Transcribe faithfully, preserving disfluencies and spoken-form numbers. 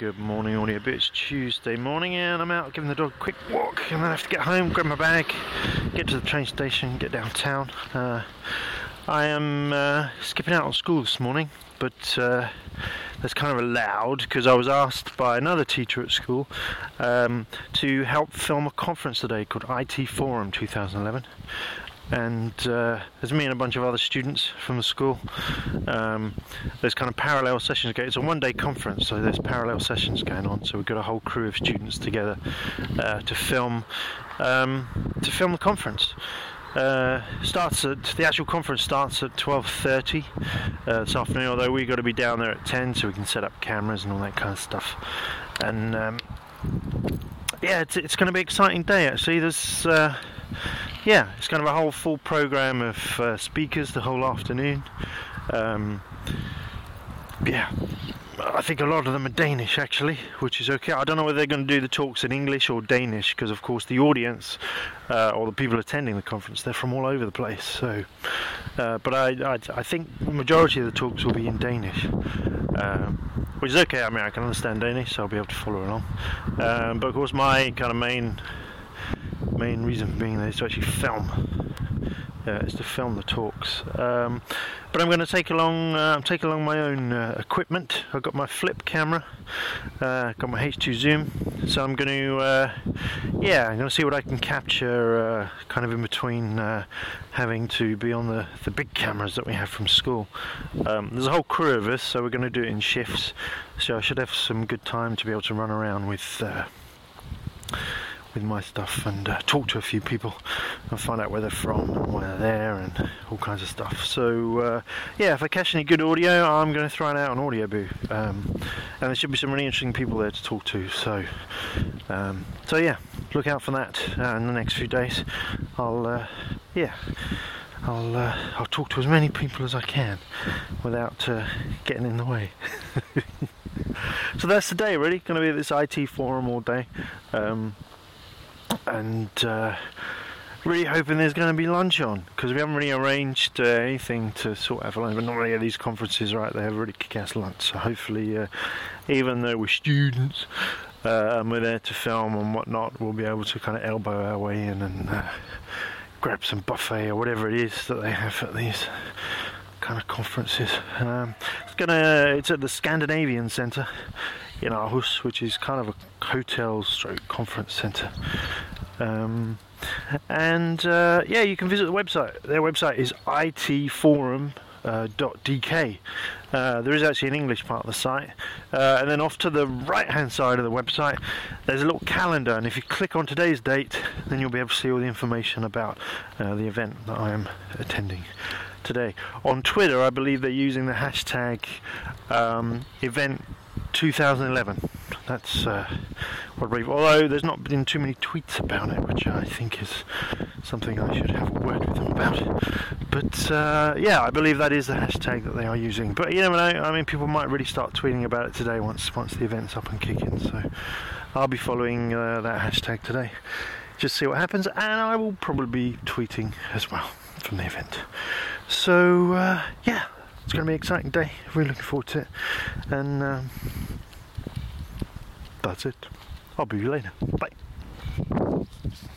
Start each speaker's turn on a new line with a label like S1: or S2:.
S1: Good morning, Audio Bits. Tuesday morning, and I'm out giving the dog a quick walk, and then I have to get home, grab my bag, get to the train station, get downtown. Uh, I am uh, skipping out on school this morning, but uh, that's kind of allowed because I was asked by another teacher at school um, to help film a conference today called I T Forum twenty eleven. And uh, there's me and a bunch of other students from the school. Um, there's kind of parallel sessions going. It's a one-day conference, so there's parallel sessions going on. So we've got a whole crew of students together uh, to film um, to film the conference. Uh, starts at the actual conference starts at twelve thirty uh, this afternoon. Although we've got to be down there at ten, so we can set up cameras and all that kind of stuff. And um, yeah, it's, it's going to be an exciting day. Actually, there's. Uh, Yeah, it's kind of a whole full program of uh, speakers the whole afternoon. Um, yeah, I think a lot of them are Danish actually, which is okay. I don't know whether they're going to do the talks in English or Danish, because of course the audience uh, or the people attending the conference, they're from all over the place. So, uh, but I, I, I think the majority of the talks will be in Danish. Um, which is okay. I mean, I can understand Danish, so I'll be able to follow along. Um, but of course, my kind of main main reason for being there is to actually film. Uh, is to film the talks. Um, but I'm going to take along. Uh, I'm taking along my own uh, equipment. I've got my flip camera. Uh, got my H two zoom. So I'm going to. Uh, yeah, I'm going to see what I can capture. Uh, kind of in between uh, having to be on the the big cameras that we have from school. Um, there's a whole crew of us, so we're going to do it in shifts. So I should have some good time to be able to run around with. Uh, with my stuff and uh, talk to a few people and find out where they're from and why they're there and all kinds of stuff. So uh, yeah, if I catch any good audio, I'm going to throw it out on Audioboo, um, and there should be some really interesting people there to talk to. So um, so yeah, look out for that uh, in the next few days. I'll uh, yeah I'll uh, I'll talk to as many people as I can without uh, getting in the way. So that's the day, really. Going to be at this I T forum all day. Um, and uh, really hoping there's going to be lunch on, because we haven't really arranged uh, anything to sort out for lunch, but normally at these conferences, right, they have really kick-ass lunch, so hopefully uh, even though we're students uh, and we're there to film and whatnot, we'll be able to kind of elbow our way in and uh, grab some buffet or whatever it is that they have at these kind of conferences. Um, it's gonna it's at the Scandinavian Centre in Aarhus, which is kind of a hotel stroke conference centre. Um, and uh, yeah, you can visit the website. Their website is I T forum dot D K. Uh, there is actually an English part of the site, uh, and then off to the right hand side of the website there's a little calendar, and if you click on today's date, then you'll be able to see all the information about uh, the event that I am attending today. On Twitter, I believe they're using the hashtag um, event twenty eleven. That's uh, what I believe. Although there's not been too many tweets about it, which I think is something I should have a word with them about. But uh, yeah, I believe that is the hashtag that they are using. But you never know. I mean, people might really start tweeting about it today once once the event's up and kicking. So I'll be following uh, that hashtag today. Just see what happens, and I will probably be tweeting as well from the event. So uh, yeah, it's going to be an exciting day. Really looking forward to it. And um, that's it. I'll be with you later. Bye.